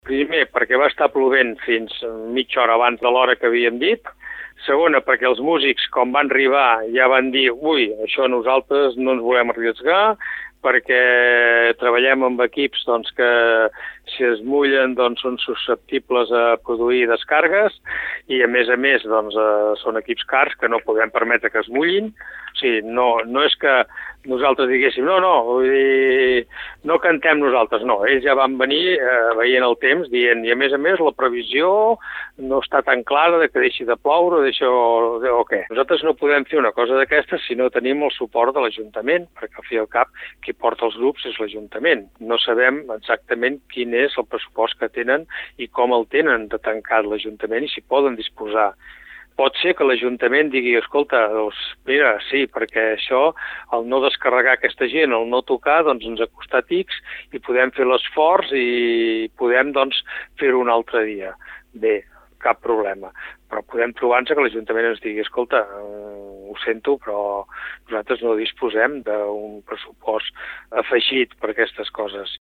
Primer, perquè va estar plovent fins mitja hora abans de l'hora que havíem dit. Segona, perquè els músics, com van arribar, ja van dir ui, això nosaltres no ens volem arriesgar, perquè treballem amb equips doncs, que si es mullen doncs, són susceptibles a produir descargues i a més doncs, són equips cars que no podem permetre que es mullin. O sigui, no és que nosaltres diguéssim vull dir, no cantem nosaltres, no. Ells ja van venir veient el temps dient i a més la previsió no està tan clara de que deixi de ploure o què. Nosaltres no podem fer una cosa d'aquestes si no tenim el suport de l'Ajuntament, perquè al fi i al cap qui porta els grups és l'Ajuntament. No sabem exactament quin és el pressupost que tenen i com el tenen de tancat l'Ajuntament i si poden disposar. Pot ser que l'Ajuntament digui, escolta, doncs, mira, sí, perquè això, el no descarregar aquesta gent, el no tocar, doncs ens ha costat X i podem fer l'esforç i podem, doncs, fer-ho un altre dia. Bé, cap problema. Però podem trobar-nos que l'Ajuntament ens digui, escolta, ho sento, però nosaltres no disposem d'un pressupost afegit per aquestes coses.